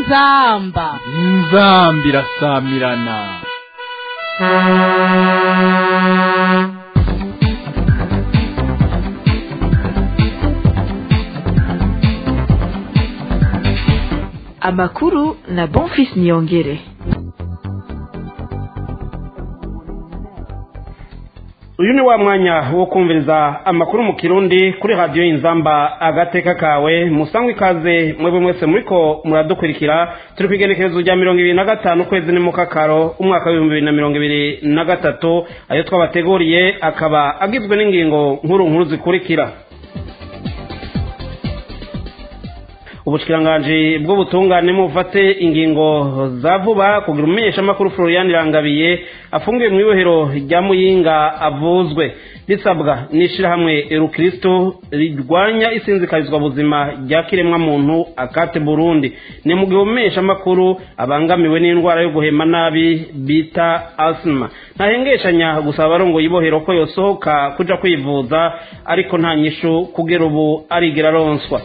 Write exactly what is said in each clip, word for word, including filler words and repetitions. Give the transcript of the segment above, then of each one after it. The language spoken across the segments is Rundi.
inzamba inzamba irasamirana. Amakuru na Bonfils Niyongere. Uyu ni wa mwanya wo kumviriza amakuru mu Kirundi kuri radio Inzamba agateka kawe. Musangwe ikaze mwebwe mwese muriko muradukurikira. Turi kwigenekerezo rya mirongo ibiri na gatanu kwezi ni mukakaro umwaka wa bibiri na mirongo ibiri na gatatu. Ayo twabateguriye akaba agizwe n'ingingo nkuru nkuru zikurikira. Ubushikiranganje bwo butungane mufate ingingo za vuba kugira umenyesha makuru Florian Rangabiye afungiwe mu ibohero rya Muyinga avuzwe. Bisabwa nishira hamwe Erukristo rirwanya isinzikarizwa buzima rya kiremwa muntu akate Burundi. Ni mu gihe umenyesha makuru abangamiwe n'indwara yo guhema nabi bita asthma. Ntahengeshanya gusaba barongo yibohero ko yosohoka kuja kwivuza ariko nta nyishu kugera ubu arigira ronswa.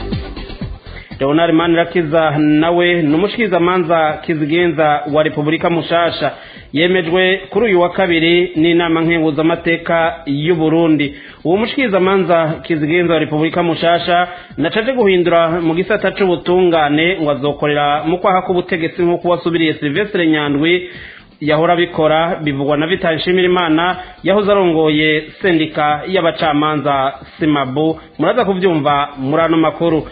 Leonard Manirakiza nawe numushikiza manza kizigenza wa Republika Mushasha yemejwe kuri uyu wa kabiri n'inama nkenguza amateka y'u Burundi. Uwo mushikiza manza kizigenza wa Republika Mushasha nacaje guhindura mu gisata c'ubutungane ngo azokorera mu kwaha k'ubutegetsi nko kuwasubiriye Sylvestre Nyandwi yahora bikora bivugwa na Vital Nshimirimana yahoze arongoye sendika y'abacamanza Simabu. Muraza kuvyumva murano makuru.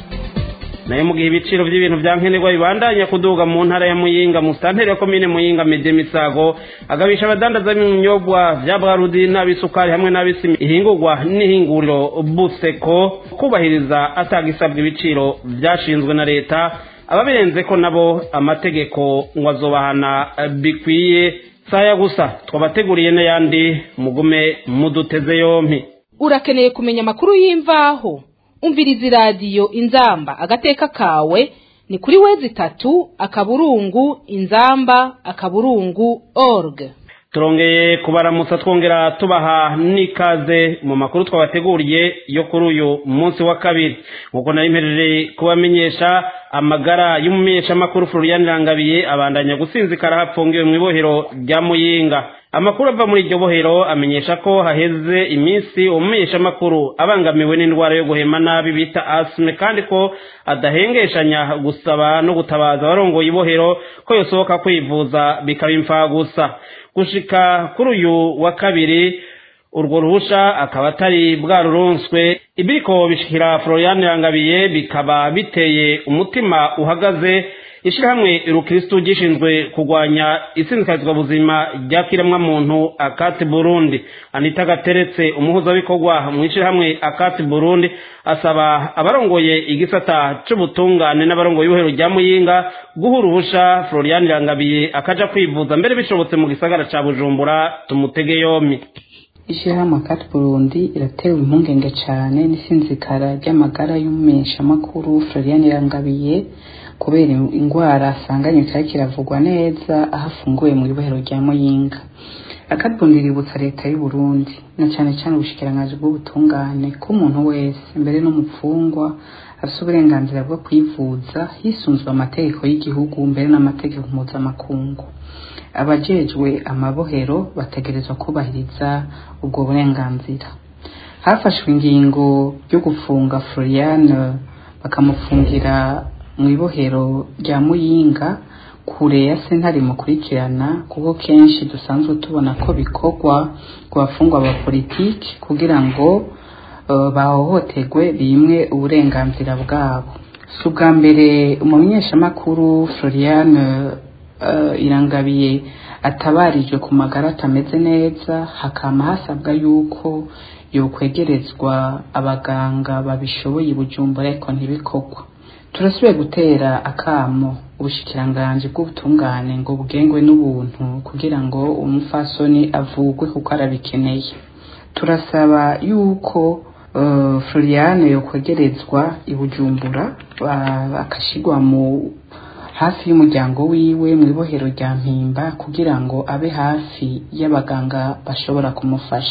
Naye mu gihe ibiciro by'ibintu byankenerwa bibandanya kuduga mu ntara ya Muyinga mu santere ya komine Muyinga Medemisago agabisha abadandaza b'inyobwa vya Bwarudi n'abisukari hamwe n'abisimi ihingurwa n'ihinguriro Buseko kubahiriza atagisabwa ibiciro byashinzwe na leta ababirenze ko nabo amategeko ngo azobahana bikwiye. Saya gusa twabateguriye n'ayandi mugume muduteze yompi. Urakeneye kumenya amakuru y'imvaho? Umvirizi radio Inzamba agateka kawe ni kuri wezi tatu akaburungu inzamba akaburungu org. Turongeye kubaramutsa twongera tubaha nikaze mu makuru twabateguriye yo kuri uyu munsi wa kabiri. Nkuko narimpereje kubamenyesha amagara y'umumenyesha makuru Florian Rangabiye abandanya gusinzikara hapfungiwe mu ibohero rya Muyinga. Amakuru ava muri iryo bohero amenyesha ko haheze iminsi umumenyesha makuru abangamiwe n'indwara yo guhema nabi bita asthma kandi ko adahengeshanya gusaba no gutabaza barongo ibohero ko yosohoka kwivuza bikaba imfa gusa. Gushika kuri uyu wa kabiri urwo ruhusha akaba atari bwaruronswe. Ibiriko bishikira Florian Rangabiye bikaba biteye umutima uhagaze. Ishirahamwe Erukristo gishinzwe kugwanya isinzikarizwa buzima rya kiremwa muntu akate Burundi. Anita Gateretse umuhuza bikorwa mu ishirahamwe akate Burundi asaba abarongoye igisata c'ubutungane n'abarongoye ibohero rya Muyinga guhuruhusha Florian Rangabiye akaja kwivuza mbere bishobotse mu gisagara ca Bujumbura tumutege yomi. Ishirahamwe akate Burundi iratewe impungenge cane n'isinzikara ry'amagara y'umumenyesha makuru Florian Rangabiye kubera ingwara asanganye cyari kiravugwa neza ahafunguye mu ibohero rya Muyinga. Akatbundiributsa leta y'u Burundi na cyane cyane ubushikiranganje bw'ubutungane ko umuntu wese mbere no mupfungwa afite uburenganzira bwo kwivuza hisunzwe amategeko y'igihugu mbere n'amategeko mpuzamakungu. Abajejwe amabohero bategerezwa kubahiriza ubwo burenganzira. Hafashwe ingingo yo gufunga Florian bakamufungira mu ibohero rya Muyinga kure ya sentare mukurikirana kuko kenshi dusanzwe tubona ko bikorwa ku bafungwa ba politiki kugira ngo uh, bahohoterwe bimwe uburenganzira bwabo. Subwa mbere umumenyesha makuru Florian uh, Irangabiye atabarijwe ku magara atameze neza hakama hasabwa yuko yokwegerezwa abaganga babishoboye Bujumbura ariko ntibikorwa. Turasubiye gutera akamo ubushikiranganje bw'ubutungane ngo bugengwe n'ubuntu kugira ngo umufasoni avugwe kuko arabikeneye. Turasaba yuko uh, Florian yokwegerezwa ibujumbura akashigwa mu hafi y'umuryango wiwe mu ibohero rya Mpimba kugira ngo abe hafi y'abaganga bashobora kumufasha.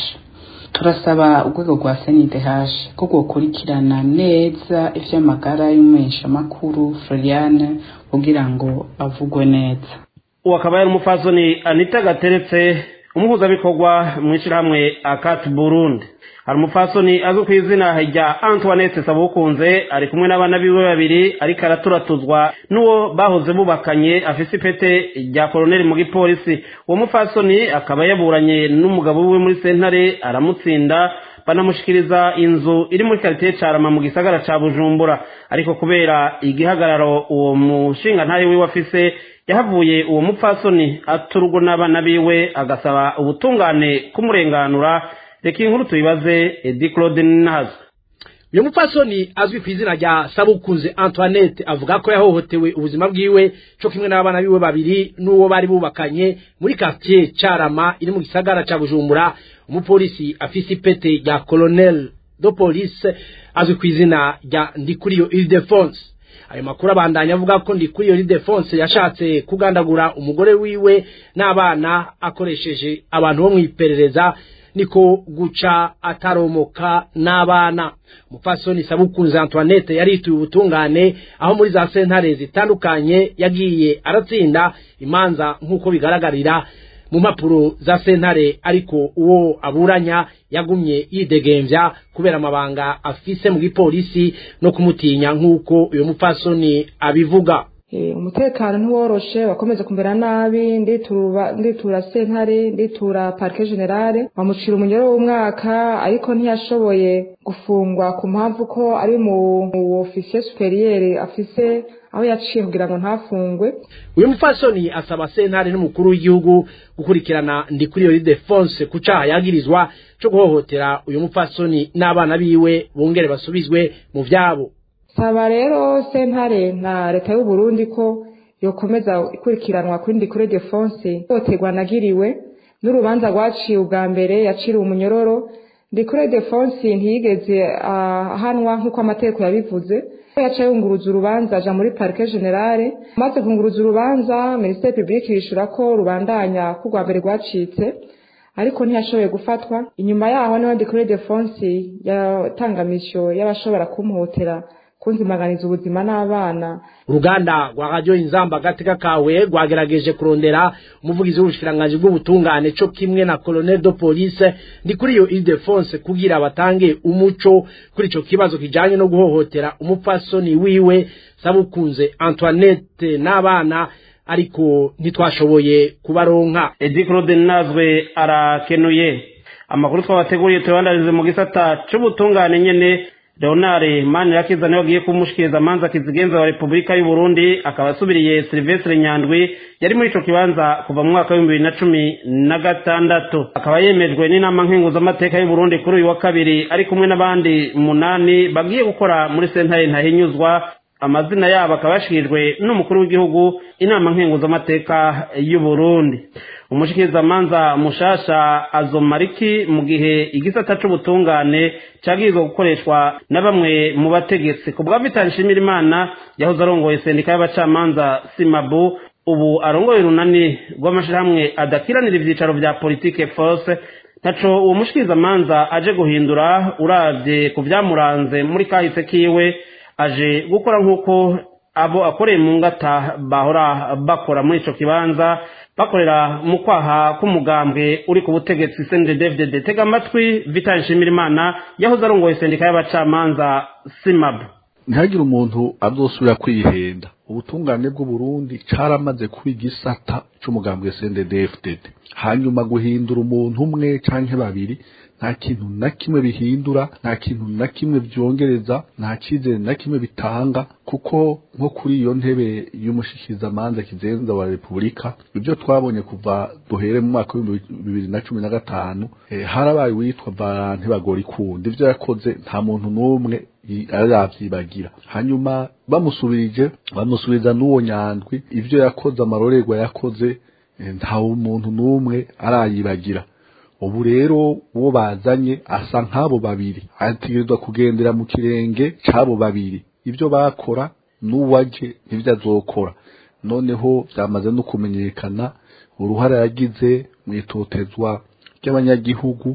turasaba urwego rwa C N D H ko rwokurikirana neza ivy'amagara y'umumenyeshamakuru Floriane kugira ngo avugwe neza. uwo akaba yari umupfasoni Anita Gateretse umuhuzabikorwa mu ishyirahamwe Akat Burundi. hari umupfasoni azwi ku izina rya Antoinette Sabukunze ari kumwe n'abana biwe babiri ariko araturatuzwa n'uwo bahoze bubakanye afise ipete rya koloneli mu gipolisi. uwo mupfasoni akaba yaburanye n'umugabo we muri sentare aramutsinda banamushikiriza inzu iri muri quartier Carama mu gisagara ca Bujumbura, ariko kubera igihagararo uwo mushinga ntaye wiwe afise yahavuye uwo mupfasoni aturugo n'abana biwe agasaba ubutungane kumurenganura. Reka inkuru tuyibaze Edi Claude Nazo. uyu mupfasoni azwi ku izina rya Sabukunze Antoinette avuga ko yahohotewe ubuzima bwiwe cyo kimwe n'abana biwe babiri n'uwo bari bubakanye muri quartier Carama iri mu gisagara ca Bujumbura. umupolisi afise ipete rya colonel de police azwi ku izina rya Ndikuriyo Ildefonse. ayo makuru abandanya avuga ko Ndikuriyo Ildefonse yashatse kugandagura umugore wiwe n'abana akoresheje abantu bo mwiperereza, niko guca ataromoka n'abana. umupfasoni Sabukunze Antoinette yarituye ubutungane aho muri za sentare zitandukanye yagiye aratsinda imanza nk'uko bigaragarira mu mpapuro za sentare, ariko uwo aburanya yagumye yidegemvya kubera amabanga afise mu gipolisi no kumutinya nk'uko uyu mupfasoni abivuga. umutekano ntiworoshe wakomeze kumbera nabi, nditura nditura sentare nditura parquet generale bamucira umunyoro w'umwaka, ariko ntiyashoboye gufungwa ku mpamvu ko ari mu officier superieur afise aho yaciye kugira ngo ntafungwe. uyu mupfasoni asaba sentare n'umukuru w'igihugu gukurikirana Ndikuriyo Ildefonse ku caha yagirizwa cyo guhohotera uyu mupfasoni n'abana biwe bongere basubizwe mu vyabo. saba rero sentare na leta y'u Burundi ko yokomeza ikurikiranwa kuri Ndikuriyo Ildefonse hohoterwa nagiriwe n'urubanza rwaciye ubwa mbere yaciriwe umunyororo. Ndikuriyo Ildefonse ntiyigeze ahanwa nk'uko amategeko yabivuze, yaciye yunguruza urubanza aja muri parquet generale. maze kunguruza urubanza ministère public yishura ko rubandanya ku rwa mbere rwacitse, ariko ntiyashoboye gufatwa. inyuma yaho niho Ndikuriyo Ildefonse yatanga misyo y'abashobora kumuhotera kunzimaganiza ubuzima n'abana. uruganda rwa radio Inzamba Agateka kawe rwagerageje kurondera umuvugizi w'ubushikiranganji bw'ubutungane cyo kimwe na colonel de police Ndikuriyo Ildefonse kugira batange umuco kuri ico kibazo kijanye no guhohotera umupfasoni wiwe Sabukunze Antoinette n'abana, ariko ntitwashoboye kubaronka. Edi Claude Nazwe arakenuye. amakuru twabateguriye tubandarize mu gisata c'ubutungane nyene. Leonard Manirakiza niwe agiye kumushikiriza amanza kizigenza wa Republika y'u Burundi, akaba asubiriye Sylvestre Nyandwi yari muri ico kibanza kuva mu mwaka wa bibiri na cumi na gatandatu. akaba yemejwe n'inama nkenguzamateka y'u Burundi kuri uyu wa kabiri ari kumwe n'abandi munani bagiye gukora muri sentare ntahinyuzwa. amazina yabo akaba yashikirijwe n'umukuru w'igihugu inama nkenguzamateka y'u Burundi. umushikirizamanza mushasha Azomariki mu gihe igisata c'ubutungane cyagirizwa gukoreshwa na bamwe mu bategetsi. ku bwa Vital Nshimirimana yahoze arongoye sendika y'abacamanza Simabu, ubu arongoye urunani rw'amashirahamwe adakiranira ivyicaro vya politike force, ntaco uwo mushikirizamanza aje guhindura uravye ku vyamuranze muri kahise kiwe. aje gukora nk'uko abo akoreye mu ngata bahora bakora muri ico kibanza, bakorera mu kwaha k'umugambwe uri ku butegetsi C N D D F D D. tega amatwi Vital Nshimirimana yahoze arongoye sendika y'abacamanza Simabu. ntihagire umuntu azosubira kwihenda. ubutungane bw'u Burundi caramaze kuba igisata c'umugambwe C N D D F D D, hanyuma guhindura umuntu umwe canke babiri nta kintu na kimwe bihindura, nta kintu na kimwe byongereza, nta cizere na kimwe bitanga, kuko nko kuri iyo ntebe y'umushikizamanza kizenza wa Republika ibyo twabonye kuva duhere mu mwaka wa bibiri na cumi na gatanu eh, harabaye witwa Valante Bagorikunda. ivyo yakoze nta muntu n'umwe aravyibagira. hanyuma bamusubirije bamusubiza n'uwo Nyandwi, ivyo yakoze amarorerwa yakoze eh, nta umuntu n'umwe arayibagira. ubu rero uwo bazanye asa nk'abo babiri, ategerezwa kugendera mu kirenge c'abo babiri. ivyo bakora n'uwaje nivyo azokora. noneho vyamaze no kumenyekana uruhara yagize mw'itotezwa ry'abanyagihugu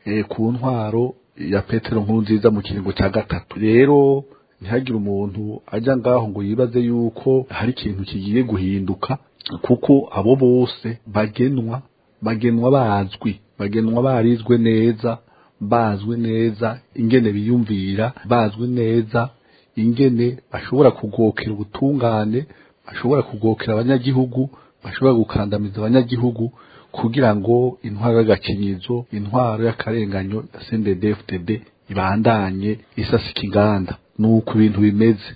eh, ku ntwaro ya Petero Nkurunziza mu kiringo cya gatatu. Rero ntihagire umuntu ajya ngaho ngo yibaze yuko hari ikintu kigiye guhinduka, kuko abo bose bagenwa bagenwa bazwi bagenwa barizwe neza, bazwi neza ingene biyumvira, bazwi neza ingene bashobora kugokera ubutungane, bashobora kugokera abanyagihugu, bashobora gukandamiza abanyagihugu kugira ngo intwaro y'agakinyizo, intwaro y'akarenganyo ya C N D D F D D ibandanye isasika inganda. Nuko ibintu bimeze.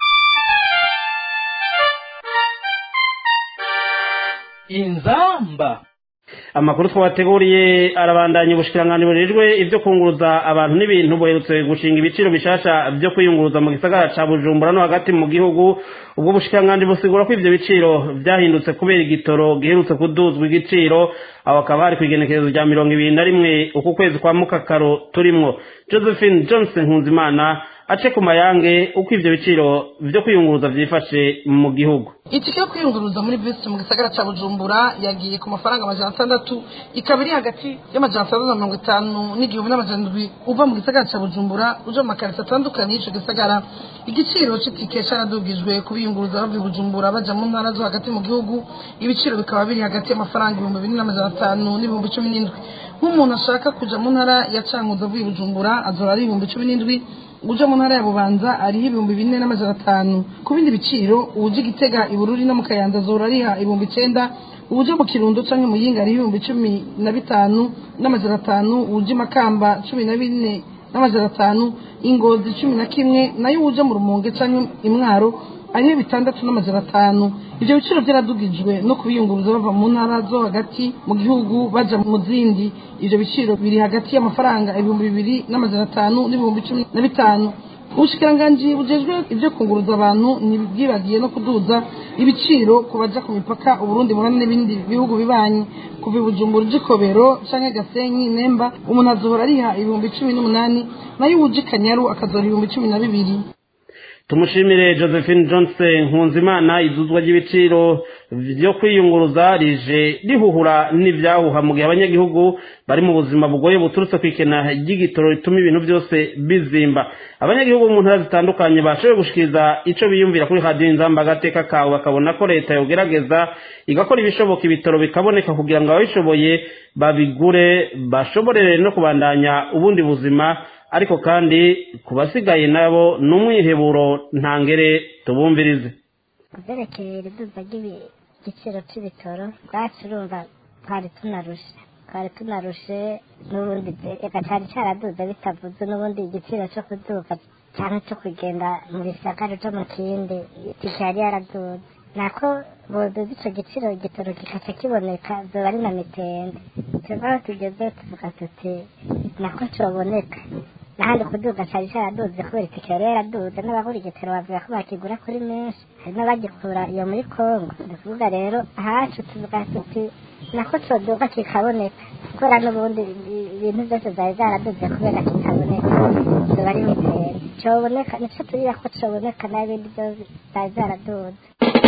Inzamba. Amakuru twabateguriye arabandanya. Ubushikiranganje burijwe ivyo kunguruza abantu n'ibintu buherutse gushinga ibiciro bishasha byo kwiyunguruza mu gisagara ca Bujumbura no hagati mu gihugu. Ubwo bushikiranganje busigura ko ivyo biciro vyahindutse kubera igitoro giherutse kuduzwa igiciro, aho akaba hari kwigenekerezo rya mirongo ibiri na rimwe uku kwezi kwa Mukakaro turimwo. Josephine Johnson Nkunzimana ace ku mayange uko ivyo biciro vyo kwiyunguruza vyifashe mu gihugu. Itike yo kwiyunguruza muri bisi mu gisagara ca Bujumbura yagiye ku mafaranga amajana atandatu, ikaba iri hagati y'amajana atandatu na mirongo itanu n'igihumbi n'amajana indwi uva mu gisagara ca Bujumbura uje mu makarita atandukanye y'ico gisagara. Igiciro c'itike caradugijwe ku biyunguruza bava i Bujumbura baja mu ntara zo hagati mu gihugu, ibiciro bikaba biri hagati y'amafaranga ibihumbi bibiri n'amajana atanu n'ibihumbi cumi n'indwi. Nk'umuntu ashaka kuja mu ntara ya Cankuzo avuye i Bujumbura azora ari ibihumbi cumi n'indwi, uja mu ntara ya Bubanza ariho ibihumbi bine n'amajana atanu. Ku bindi biciro uje Gitega, Ibururi no mu Kayanza azora ariha ibihumbi icenda, uje mu Kirundo canke mu Yinga ariho ibihumbi cumi na bitanu n'amajana atanu, uje Makamba cumi na bine n'amajana atanu, Ingozi cumi na kimwe, nayo uje mu Rumonge canke Imwaro ariho bitandatu n'amajana atanu. Ivyo biciro vyaradugijwe no kubiyunguruza bava mu ntara zo hagati mu gihugu baja mu zindi. Ivyo biciro biri hagati y'amafaranga ibihumbi bibiri n'amajana atanu n'ibihumbi cumi na bitanu. Ubushikiranganje bujejwe ivyo kunguruza abantu ntibyibagiye no kuduza ibiciro kubaja ku mipaka Uburundi buhana n'ibindi bihugu bibanyi. Kuva i Bujumbura uje Kobero canke Gasenyi, Nemba umuntu azohora ariha ibihumbi cumi n'umunani, nayo uje Kanyaru akazohora ibihumbi cumi na bibiri. Tumushimire Josephine Johnson Nkunzimana. Izuzwa ry'ibiciro vyo kwiyunguruza rije rihuhura n'ivyahuha mu gihe abanyagihugu bari mu buzima bugoye buturutse kwikena ry'igitoro rituma ibintu byose bizimba. Abanyagihugu mu ntara zitandukanye bashoboye gushikiriza ico biyumvira kuri Radio Inzamba agateka kawe, bakabona ko leta yogerageza igakora ibishoboka ibitoro bikaboneka kugira ngo ababishoboye babigure bashobore no kubandanya ubundi buzima, ariko kandi kubasigaye nabo n'umwiheburo ntangere. Tubumvirize. Kuzerekeye riduza ry'igiciro c'ibitoro bwacu urumva twari tunarushe twari tunarushe n'ubundi eka cari caraduza bitavuze n'ubundi igiciro co kuduka cyane cyo kugenda mu bisagara co mu kindi itike yari yaraduze, nako boduza ico giciro igitoro kikaca kiboneka zoba ari na mitende. Tuvaho tugeze tuvuga tuti nako coboneka nahandi kuduga cari caraduze kubera itike yari yaraduze, n'abagura igitoro bavuga ko bakigura kuri menshi, hari n'abagikura iyo muri Kongo. Ndavuga rero ahacu tuvuga tuti nako coduga kikaboneka kubera n'ubundi ibintu byose vyari vyaraduze kubera kikaboneka zoba ari mitende. Coboneka nico turira ko coboneka n'ibindi byose vyari vyaraduze.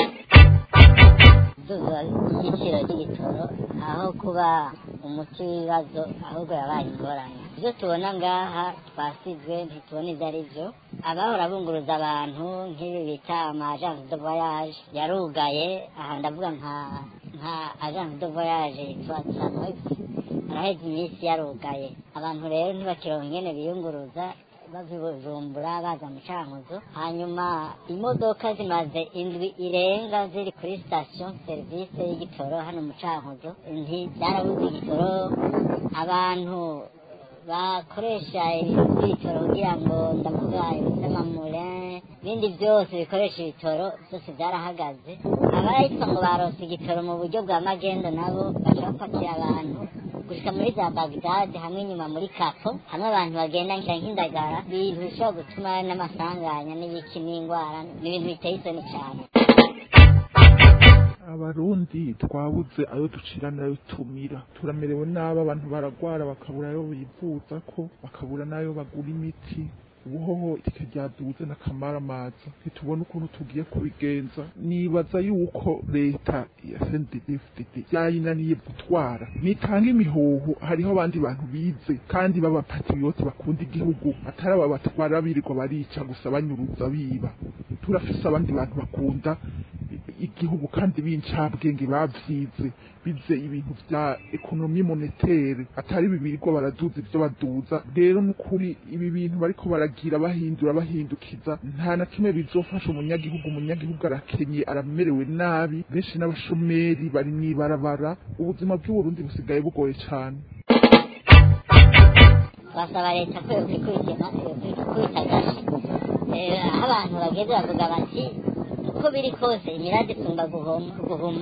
Duza igiciro cy'igitoro aho kuba umuti w'ibibazo ahubwo yabaye ingorane. Ibyo tubona ngaha twasizwe ntitubona ibyo ari byo. Abahora bunguruza abantu nk'ibi bita ama agence de voyage yarugaye. Aha ndavuga nka nka agence de voyage yitwa Sanoix araheze iminsi yarugaye. Abantu rero ntibakironka ingene biyunguruza bava i Bujumbura baza mu Cankuzo, hanyuma imodoka zimaze indwi irenga ziri kuri station service y'igitoro hano mu Cankuzo, ntibyarabuze igitoro. Abantu bakoresha ibitoro kugira ngo ndavuga ibisamamure ibindi byose bikoresha ibitoro byose byarahagaze. Abarahitwa ngo barose igitoro mu buryo bwa magendo nabo baca bapakira abantu gushika muri za Bagdad hamwe inyuma muri Kapo, hamwe abantu bagenda nk'indagara, ibintu bishobora gutuma n'amasanganya n'ibiki n'ingwara n'ibintu biteye isoni cyane. Abarundi twabuze ayo ducira nayo tumira, turamerewe nabi, abantu baragwara bakabura ayo bivuza ko, bakabura nayo bagura imiti, ubuhoho itike ryaduze n'akamaramaza ntitubona ukuntu tugiye kubigenza. Nibaza yuko leta ya C N D D F D D yayinaniye gutwara, nitanga imihoho. Hariho abandi bantu bize kandi b'abapatriote bakunda igihugu, atari aba batwara birirwa barica gusa banyuruza biba. Turafise abandi bantu bakunda igihugu kandi b'incabwenge bavyize, bize ibintu vya ekonomi monétaire, atari bibirirwa baraduza ivyo baduza. Rero n'ukuri ibi bintu bariko baragira bahindura bahindukiza nta na kimwe bizofasha umunyagihugu. Umunyagihugu arakenye, aramerewe nabi, benshi n'abashomeri bari mwibarabara. Ubuzima bw'Uburundi busigaye bugoye cane. basaba leta ko yokwikubita agashi aho abantu bageze bavuga bati uko biri kose imiradi isumba guhuma,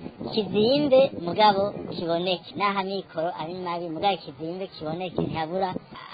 kizimbe mugabo kiboneke, n'aha mikoro ari mabi mugabo kizimbe kiboneke, ntihabura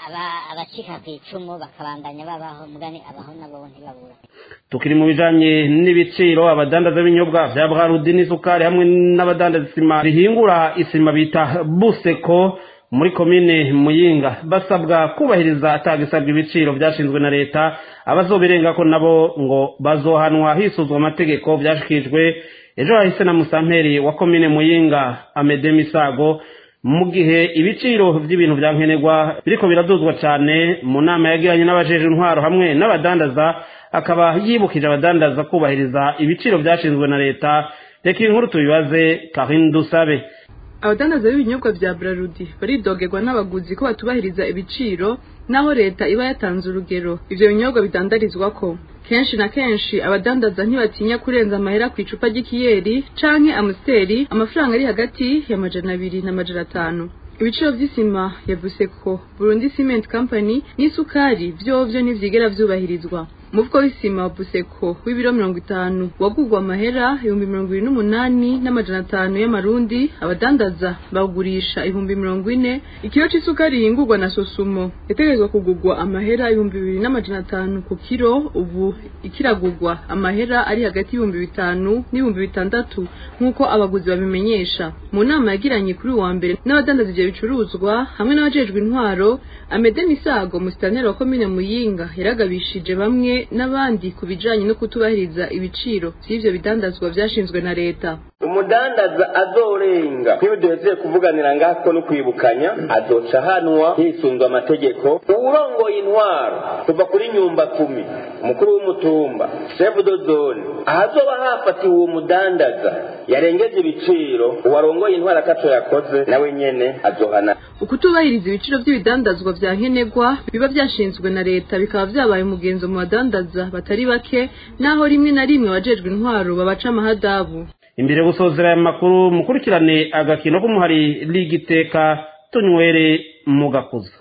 abacika ku icumu bakabandanya babaho, mugani abaho nabo ntibabura. Tukiri mu bijanye n'ibiciro, abadandaza b'inyobwa vya Brarudi n'isukari hamwe n'abadandaza isima rihingura isima bita Buseko muri komine Muyinga basabwa kubahiriza atagisabwa ibiciro byashinzwe na leta. Abazobirenga ko nabo ngo bazohanwa hisuzwa amategeko. Byashikijwe ejo hahise na musamperi wa komine Muyinga Amede Misago mu gihe ibiciro by'ibintu bya nkenerwa biriko biraduzwa cyane mu nama yagiranye n'abajeje intwaro hamwe n'abadandaza, akaba yibukije abadandaza kubahiriza ibiciro byashinzwe na leta. Reka inkuru tubibaze Karin Dusabe. Abadandaza b'ibinyobwa vya Brarudi baridogerwa n'abaguzi ko batubahiriza ibiciro naho leta iba yatanze urugero ivyo binyobwa bidandarizwa ko. Kenshi na kenshi abadandaza ntibatinya kurenza amahera ku icupa ry'ikiyeri canke amusteri amafaranga ari hagati ya majana abiri na majana atanu. Ibiciro vy'isima ya Buseko Burundi Cement Company n'isukari vyovyo ntivyigera vyubahirizwa. Mufuko w'isima Buseko w'ibiro mirongo itanu wagurwa amahera ibihumbi mirongo ibiri n'umunani n'amajana atanu y'amarundi, abadandaza bagurisha ibihumbi mirongo ine. Ikiro c'isukari yingurwa na Sosumo yategerezwa kugurwa amahera ibihumbi bibiri n'amajana atanu ku kiro, ubu ikiragurwa amahera ari hagati y'ibihumbi bitanu n'ibihumbi bitandatu nk'uko abaguzi babimenyesha. Mu nama yagiranye kuri uwa mbere n'abadandaza ivyo bicuruzwa hamwe n'abajejwe intwaro, Amede Misago musitanteri wa komine Muyinga yaragabishije bamwe n'abandi kubijanye no kutubahiriza ibiciro by'ivyo bidandazwa vyashinzwe na leta. Umudandaza azorenga nk'ibideze kuvuganira ngako no kwibukanya azoca hanwa hisunzwe amategeko. Urongoye intwaro kuva kuri nyumba kumi, umukuru w'umutumba, chef de zone, ahazoba hafatiwe uwo mudandaza yarengeje ibiciro, uwarongoye intwaro akaco yakoze nawe nyene azohana. Ukutubahiriza ibiciro by'ibidandazwa vya nkenerwa biba byashinzwe na leta bikaba vyabaye umugenzo mu badandaza batari bake, naho rimwe na rimwe wajejwe intwaro babaca amahadabu. Imbere gusozera aya makuru mukurikirane agakino k'umuhari ligiteka tunywere mugakuza.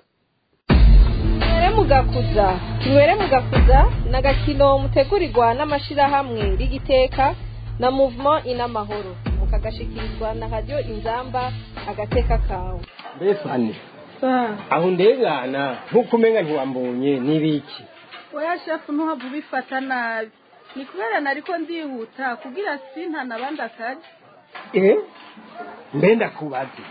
Tunywere mugakuza, tunywere mugakuza n'agakino mutegurirwa n'amashirahamwe ligiteka na Mouvement Inamahoro mukagashikirizwa na Radio Inzamba agateka kawe. Besane aho ndengana ntukumenga ntiwambonye nibiki. Oya chef ntuhava ubifata nabi, ni kubera nariko ndihuta kugira sinta nabandi akazi. Eh mbenda kubaze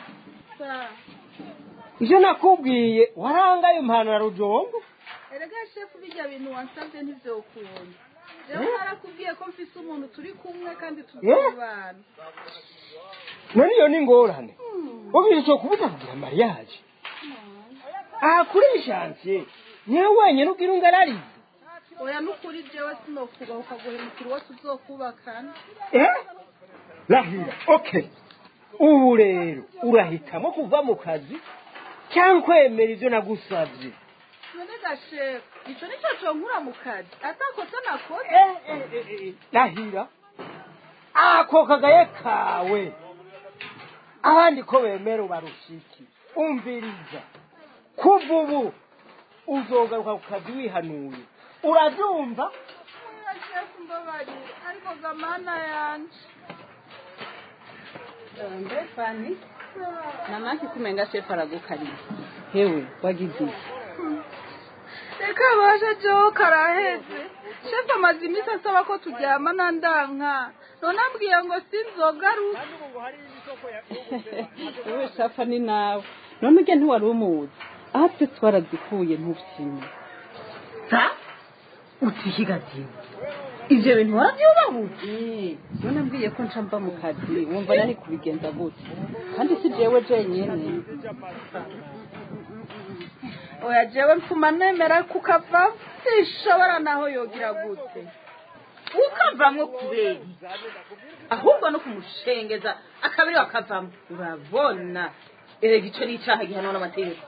ije nakubwiye warangaye impano ya Rujombo. Erega chef bijya bintu wansavye ntivyokunda. Rero narakubwiye ko mfise umuntu turi kumwe kandi tuzobana. None yo ni ngorane ubiri cyo kubuza kugira mariage. Ah kuri chance niwe wenyine ugira ungarari. Oya nukuri jewe sinokuba ukaguhemukira wose uzokubakana. Eh Rahira okay ubu rero urahitamo kuva mu kazi cyangwa kwemera ivyo nagusavye. None gashef ico nico cyo nkura mu kazi atakosa nakoze. Eh eh eh Rahira ako kagaye kawe abandi ko bemera barushiki umviriza kuva ubu uzogaruka ku kazi wihanuye urabyumva. Oya chef mbabari ariko gamana yanje Mbefani namaki kumenga chef aragukariye hewe wagize reka baje jo karaheze chef amazimisa asaba ko turyamana ndanka none ambwiye ngo sinzogaruka. Ewe shafa ni nawe none ujye ntiwari umuzi aha twe twarazikuye ntufyime. sa utihigaziwe ivyo bintu waravyubahutse iyo nambwiye ko nca mva mu kazi wumva nari kubigenza gute kandi si jewe jenyene oya jewe mfuma nemera kukava sishobora naho yogira gute ukavamwo kubera ahubwo no kumushengeza akabiri wakavamwo urabona erega ico ni icaha gihanwa n'amategeko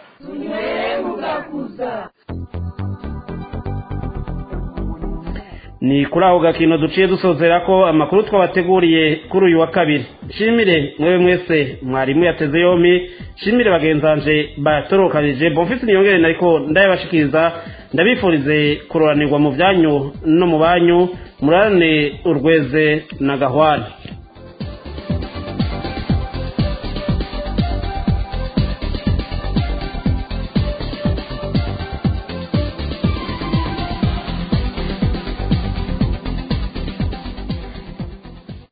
ni kuri aho gakino duciye dusozera ko amakuru twabateguriye kuri uyu wa kabiri shimire mwewe mwese mwarimu yateze yombi shimire bagenzanje batorokanije Bonfils Niyongere nariko ndayabashikiriza ndabifurize kuroranirwa mu byanyu no mu banyu murane urweze na gahwana